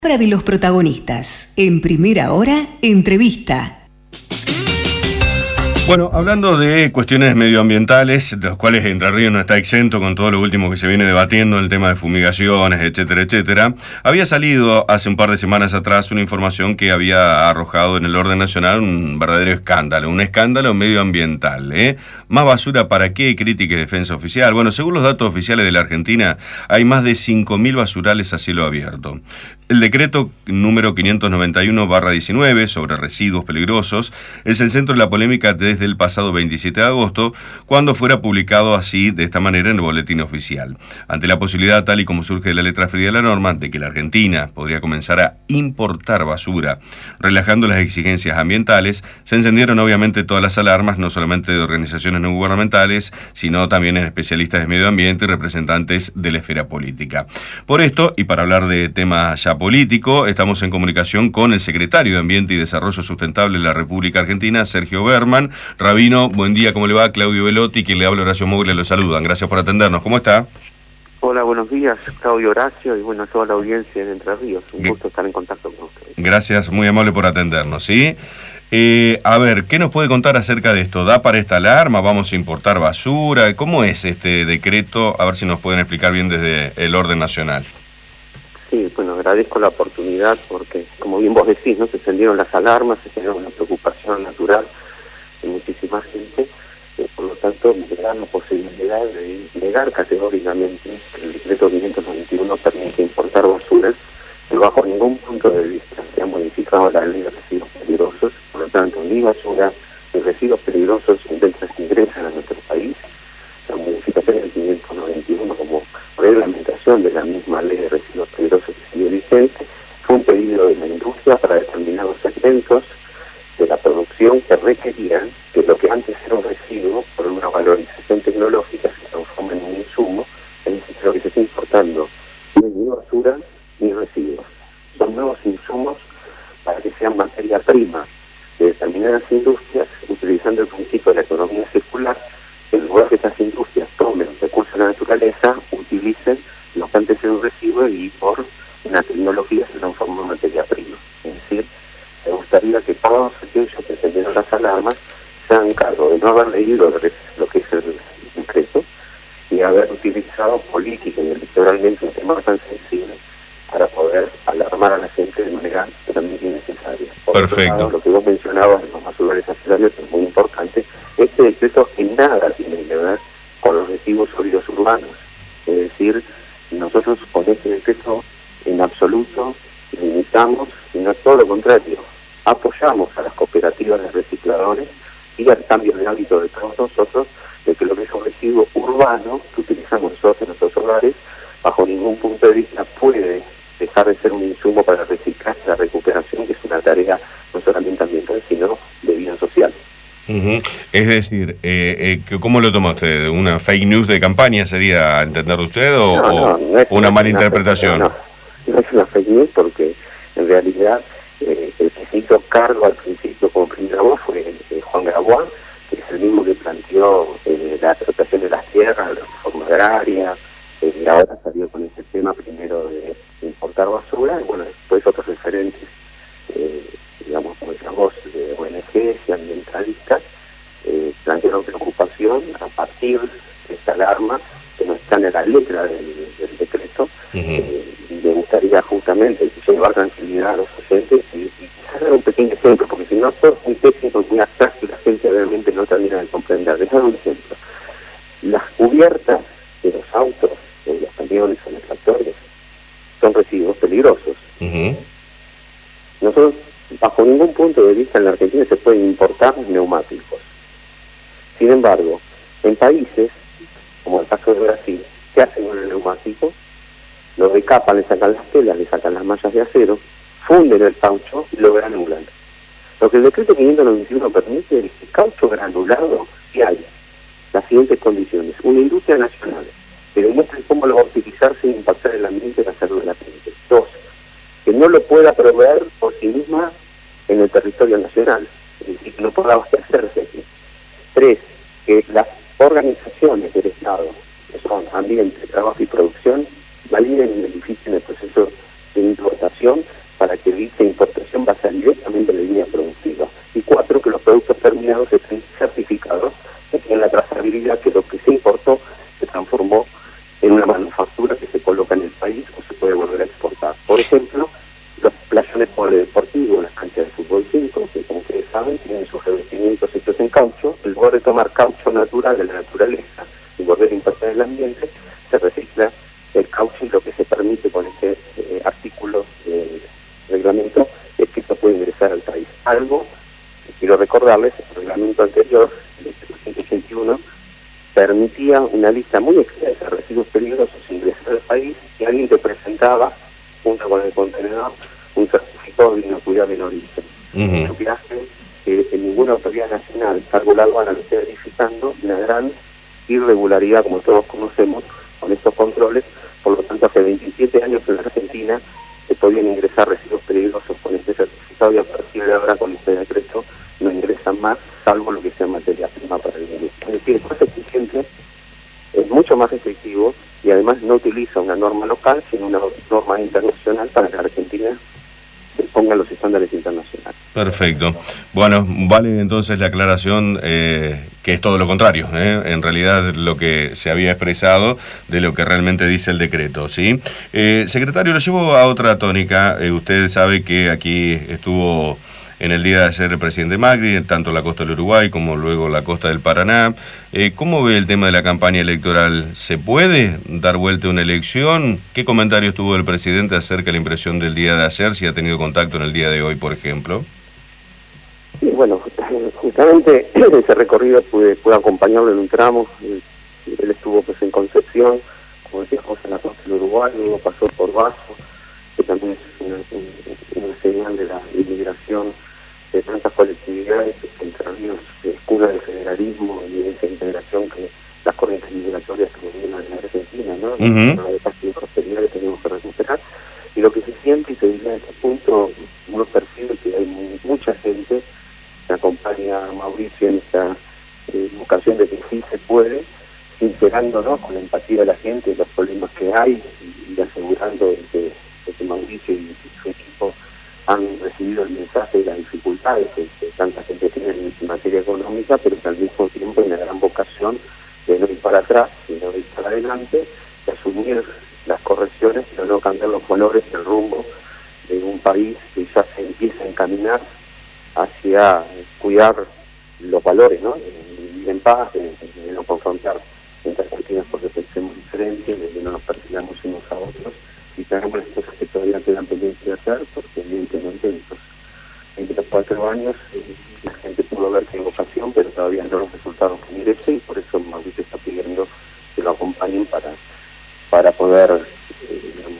De los protagonistas. En Primera Hora, entrevista. Bueno, hablando de cuestiones medioambientales, de las cuales Entre Ríos no está exento con todo lo último que se viene debatiendo, el tema de fumigaciones, etcétera, etcétera, había salido hace un par de semanas atrás una información que había arrojado en el orden nacional un verdadero escándalo, un escándalo medioambiental, ¿eh? ¿Más basura para qué? Crítica y defensa oficial. Bueno, según los datos oficiales de la Argentina, hay más de 5.000 basurales a cielo abierto. El decreto número 591/19 sobre residuos peligrosos es el centro de la polémica desde el pasado 27 de agosto, cuando fuera publicado así, de esta manera, en el boletín oficial. Ante la posibilidad, tal y como surge de la letra fría de la norma, de que la Argentina podría comenzar a importar basura, relajando las exigencias ambientales, se encendieron obviamente todas las alarmas, no solamente de organizaciones no gubernamentales, sino también en especialistas de medio ambiente y representantes de la esfera política. Por esto, y para hablar de temas ya político, estamos en comunicación con el secretario de Ambiente y Desarrollo Sustentable de la República Argentina, Sergio Berman. Rabino, buen día, ¿cómo le va? Claudio Velotti, quien le habla, Horacio Moglia, lo saludan. Gracias por atendernos. ¿Cómo está? Hola, buenos días, Claudio, Horacio, y bueno, a toda la audiencia de Entre Ríos. Un gusto estar en contacto con ustedes. Gracias, muy amable por atendernos, ¿sí? A ver, ¿qué nos puede contar acerca de esto? ¿Da para esta alarma? ¿Vamos a importar basura? ¿Cómo es este decreto? A ver si nos pueden explicar bien desde el orden nacional. Sí, bueno, agradezco la oportunidad porque, como bien vos decís, ¿no? Se encendieron las alarmas, se generó una preocupación natural de muchísima gente, por lo tanto, me da la posibilidad de negar categóricamente que el decreto 591 permite importar basuras, pero bajo ningún punto de vista se ha modificado la ley de residuos peligrosos, por lo tanto, ni basura ni residuos peligrosos ingresan a nuestro país. La modificación del 591 como reglamentación de la misma ley de residuos peligrosos que sigue vigente fue un pedido de la industria para determinados segmentos de la producción que requerían que lo que antes era un residuo, por una valorización tecnológica, se transforme en un insumo. Es decir, lo que se está importando no es ni basura ni residuos. Son nuevos insumos para que sean materia prima de determinadas industrias, utilizando el principio de la economía circular. En lugar que estas industrias tomen recursos de la naturaleza, utilicen lo que antes era un residuo y por una tecnología se transforma en materia prima. Es decir, me gustaría que todos aquellos que encendieron las alarmas se hagan cargo de no haber leído lo que es el decreto y haber utilizado política y electoralmente un tema tan sensible para poder alarmar a la gente de manera totalmente innecesaria. Por Perfecto. otro lado, lo que vos mencionabas de los basurales acelerados es muy importante. Este decreto en nada tiene que ver con los residuos sólidos urbanos. Es decir, nosotros con este decreto en absoluto limitamos, sino todo lo contrario, apoyamos a las cooperativas de recicladores y al cambio de hábito de todos nosotros, de que lo que es un residuo urbano que utilizamos nosotros en nuestros hogares, bajo ningún punto de vista puede dejar de ser un insumo para reciclar la recuperación, que es una tarea no solamente ambiental, sino de bien social. Es decir, ¿cómo lo toma usted? ¿Una fake news de campaña sería entender usted o no es una mala interpretación? No es una fake news porque en realidad el que se hizo cargo al principio como primera voz fue Juan Grabois, que es el mismo que planteó la explotación de las tierras, la reforma agraria, y ahora salió con este tema primero de importar basura, y bueno, después otros referentes, digamos, como decías vos, de ONGs y ambientalistas, plantearon preocupación a partir de esta alarma que no está en la letra del decreto. Me gustaría justamente llevar tranquilidad a los oyentes y quizás dar un pequeño ejemplo, porque si no todo es muy técnico, muy abstracto y la gente realmente no termina de comprender. Dejar un ejemplo. Las cubiertas de los autos, de los camiones o los tractores, son residuos peligrosos. Nosotros, bajo ningún punto de vista en la Argentina se pueden importar neumáticos. Sin embargo, en países, como el caso de Brasil, ¿qué hacen con el neumático? Lo decapan, le sacan las telas, le sacan las mallas de acero, funden el caucho y lo granulan. Lo que el decreto 591 permite es que el caucho granulado, que hay las siguientes condiciones: una industria nacional que demuestre cómo lo va a utilizar sin impactar el ambiente y la salud de la gente. 2, que no lo pueda proveer por sí misma en el territorio nacional, es decir, que no pueda abastecerse aquí. 3, que las organizaciones del Estado, que son ambiente, trabajo y producción, validen y verifiquen el proceso de importación para que dicha importación vaya directamente a la línea productiva. Y 4, que los productos terminados estén certificados, que tienen la trazabilidad que lo que se importó se transformó en una manufactura que se coloca en el país o se puede volver a exportar. Por ejemplo, los playones polideportivos, las canchas de fútbol 5, que como ustedes saben tienen sus revestimientos hechos en caucho, en lugar de tomar caucho natural de la naturaleza y volver a impactar el ambiente, se recicla el caucho, y lo que se permite con este artículo de reglamento es que esto puede ingresar al país. Algo que quiero recordarles, el reglamento anterior, el 781, permitía una lista muy extensa de residuos peligrosos ingresar al país y alguien te presentaba, junto con el contenedor, un certificado de inocuidad en origen. Lo que hace que ninguna autoridad nacional, salvo la aduana, lo esté verificando, una gran irregularidad, como todos conocemos, con estos controles. Por lo tanto, hace 27 años en la Argentina se podían ingresar residuos peligrosos con este certificado, y a partir de ahora, con este decreto, no ingresan más, salvo lo que sea materia prima para el industria. Es decir, es más exigente, es mucho más restrictivo, y además no utiliza una norma local, sino una norma internacional para que Argentina se ponga los estándares internacionales. Perfecto. Bueno, vale entonces la aclaración que es todo lo contrario, en realidad lo que se había expresado de lo que realmente dice el decreto, ¿sí? Secretario, lo llevo a otra tónica. Usted sabe que aquí estuvo en el día de ayer el presidente Macri, tanto la costa del Uruguay como luego la costa del Paraná. ¿Cómo ve el tema de la campaña electoral? ¿Se puede dar vuelta a una elección? ¿Qué comentarios tuvo el presidente acerca de la impresión del día de ayer, si ha tenido contacto en el día de hoy, por ejemplo? Sí, bueno, justamente ese recorrido pude acompañarlo en un tramo. Él estuvo pues en Concepción, como decíamos, en la costa del Uruguay, luego pasó por Vaso, que también es una señal de la inmigración de tantas colectividades, Entre Ríos es cuna del federalismo y de esa integración que las corrientes migratorias que vienen en la Argentina, ¿no? Una de paz y prosperidad que tenemos que recuperar. Y lo que se siente, y se diría en este punto, uno percibe que hay mucha gente que acompaña a Mauricio en esta vocación de que sí se puede, sincerándonos con la empatía de la gente, los problemas que hay, y asegurando de que Mauricio y su equipo han recibido el mensaje de las dificultades que tanta gente tiene en materia económica, pero que al mismo tiempo hay una gran vocación de no ir para atrás, sino de ir para adelante, de asumir las correcciones, pero no cambiar los valores y el rumbo de un país que ya se empieza a encaminar hacia cuidar los valores, ¿no? De vivir en paz, de no confrontar entre argentinos porque pensemos diferente, de que no nos persigamos unos a otros, y tenemos las cosas que todavía quedan pendientes de hacer, porque evidentemente en estos 24 años la gente pudo ver que hay vocación, pero todavía no los resultados que merece, y por eso Mauricio está pidiendo que lo acompañen para poder, digamos,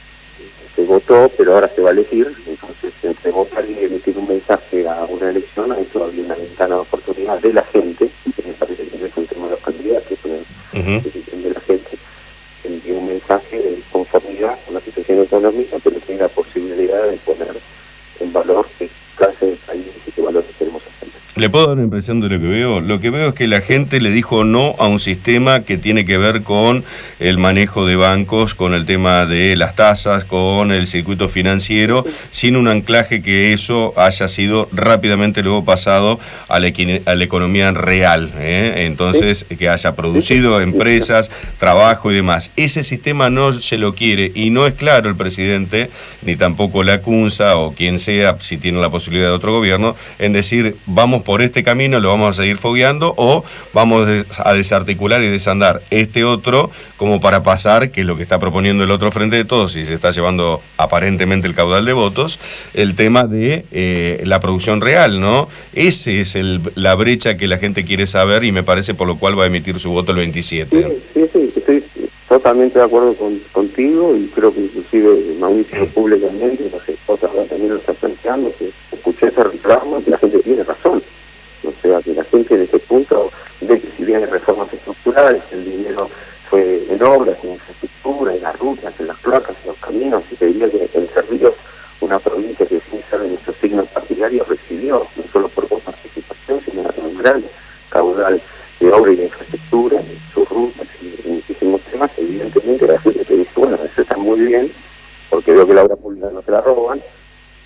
se votó, pero ahora se va a elegir. Entonces, entre votar y emitir un mensaje a una elección, hay todavía una ventana de oportunidad de la gente, que me parece que no es un tema de los candidatos, pero es decisión de la gente, que envíe un mensaje de conformidad con la situación económica, pero tiene la posibilidad de poner en valor qué clase de país y qué valores queremos hacer. ¿Le puedo dar una impresión de lo que veo? Lo que veo es que la gente le dijo no a un sistema que tiene que ver con el manejo de bancos, con el tema de las tasas, con el circuito financiero, sin un anclaje que eso haya sido rápidamente luego pasado a la economía real, entonces que haya producido empresas, trabajo y demás. Ese sistema no se lo quiere, y no es claro el presidente, ni tampoco la CUNSA o quien sea, si tiene la posibilidad de otro gobierno, en decir vamos por este camino, lo vamos a seguir fogueando, o vamos a desarticular y desandar este otro como para pasar, que es lo que está proponiendo el otro Frente de Todos y se está llevando aparentemente el caudal de votos, el tema de la producción real, ¿no? Ese es la brecha que la gente quiere saber, y me parece por lo cual va a emitir su voto el 27. Sí, estoy totalmente de acuerdo contigo, y creo que inclusive Mauricio públicamente, no sé, otra vez también lo está planteando, que escuché ese reclamo, que la gente tiene razón. O sea, que la gente en este punto ve que si bien hay reformas estructurales, el dinero fue en obras, en infraestructura, en las rutas, en las placas, en los caminos, y te diría que en Cerrillos, una provincia que sin ser de nuestros signos partidarios recibió, no solo por participación, sino un gran caudal de obra y de infraestructura, en sus rutas y en muchísimos temas. Evidentemente la gente te dice, bueno, eso está muy bien, porque veo que la obra pública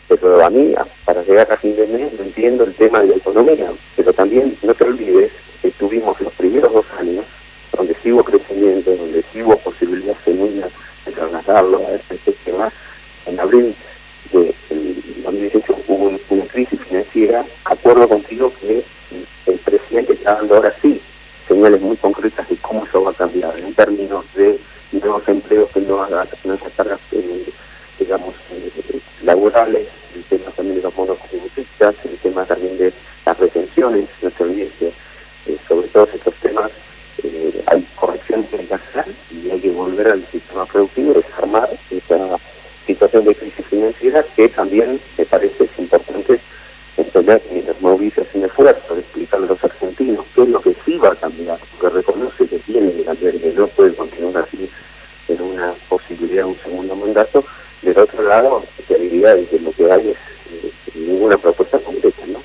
pero a mí, para llegar a fin de mes, no entiendo el tema de la economía, pero también no te olvides que tuvimos los primeros 2 años donde sí hubo crecimiento, donde sí hubo posibilidad genuina de trasladarlo a este sistema. En abril de 2018 hubo una crisis financiera. Acuerdo contigo que el presidente está dando ahora sí señales muy concretas de cómo eso va a cambiar en términos de nuevos empleos que no hagan esas cargas, digamos, laborales, el tema también de los monotributistas, el tema también de las retenciones, no se olvide que sobre todos estos temas hay correcciones que hay que hacer y hay que volver al sistema productivo, desarmar esa situación de crisis financiera que también me parece es importante entender que los moviliza un esfuerzo de explicarle a los argentinos qué es lo que sí va a cambiar, porque reconoce que tiene que cambiar y que no puede continuar así en una posibilidad de un segundo mandato. Del otro lado, la realidad es que lo que hay es ninguna propuesta concreta, ¿no?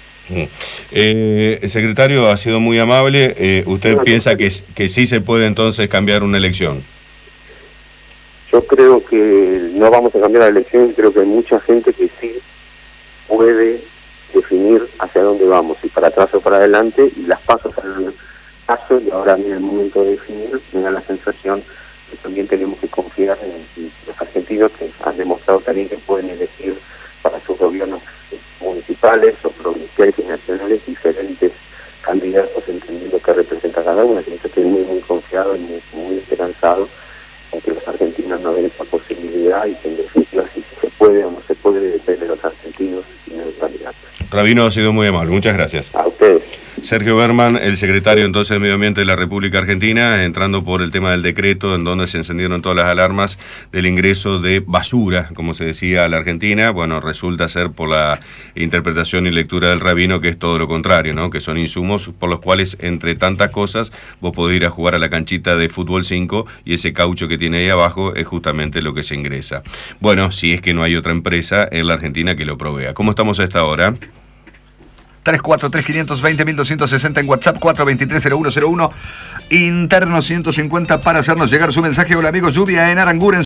El secretario ha sido muy amable. ¿Usted piensa que sí se puede entonces cambiar una elección? Yo creo que no vamos a cambiar la elección y creo que hay mucha gente que sí puede definir hacia dónde vamos, si para atrás o para adelante, y las pasos al paso, y ahora viene el momento de definir. Me da la sensación que también tenemos que confiar en los argentinos que han demostrado también que pueden elegir para sus gobiernos municipales o provinciales y nacionales diferentes candidatos, entendiendo que representa cada uno. Yo estoy muy confiado y muy esperanzado en que los argentinos no ven esa posibilidad y que en definitiva si se puede o no se puede depende de los argentinos y no de los candidatos. Rabino, ha sido muy amable, muchas gracias. A ustedes. Sergio Berman, el secretario entonces de Medio Ambiente de la República Argentina, entrando por el tema del decreto en donde se encendieron todas las alarmas del ingreso de basura, como se decía, a la Argentina. Bueno, resulta ser por la interpretación y lectura del rabino que es todo lo contrario, ¿no? Que son insumos por los cuales, entre tantas cosas, vos podés ir a jugar a la canchita de fútbol 5 y ese caucho que tiene ahí abajo es justamente lo que se ingresa. Bueno, si es que no hay otra empresa en la Argentina que lo provea. ¿Cómo estamos a esta hora? 343-520-1260 en WhatsApp, 423-0101, interno 150 para hacernos llegar su mensaje. Hola amigos, lluvia en Aranguren.